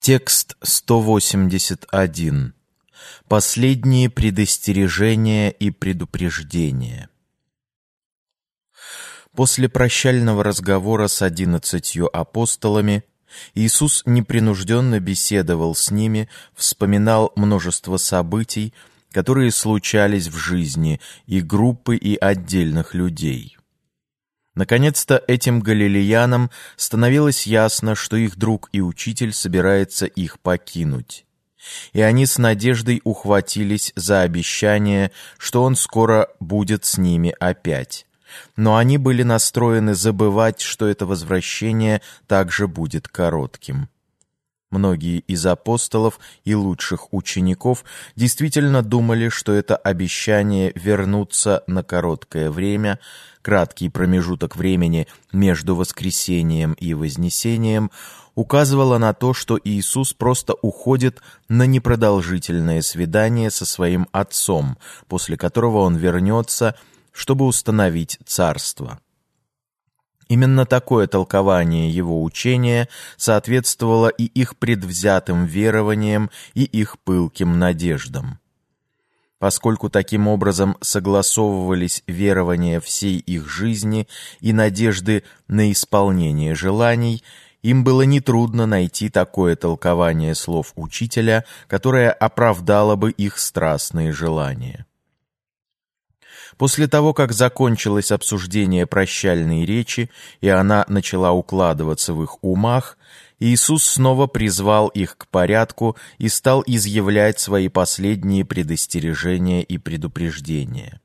Текст 181. Последние предостережения и предупреждения. После прощального разговора с 11 апостолами Иисус непринужденно беседовал с ними, вспоминал множество событий, которые случались в жизни и группы, и отдельных людей. Наконец-то этим галилеянам становилось ясно, что их друг и учитель собирается их покинуть. И они с надеждой ухватились за обещание, что он скоро будет с ними опять. Но они были настроены забывать, что это возвращение также будет коротким. Многие из апостолов и лучших учеников действительно думали, что это обещание вернуться на короткое время, краткий промежуток времени между воскресением и вознесением, указывало на то, что Иисус просто уходит на непродолжительное свидание со своим Отцом, после которого Он вернется, чтобы установить царство. Именно такое толкование его учения соответствовало и их предвзятым верованиям, и их пылким надеждам. Поскольку таким образом согласовывались верования всей их жизни и надежды на исполнение желаний, им было нетрудно найти такое толкование слов учителя, которое оправдало бы их страстные желания. После того, как закончилось обсуждение прощальной речи, и она начала укладываться в их умах, Иисус снова призвал их к порядку и стал изъявлять свои последние предостережения и предупреждения.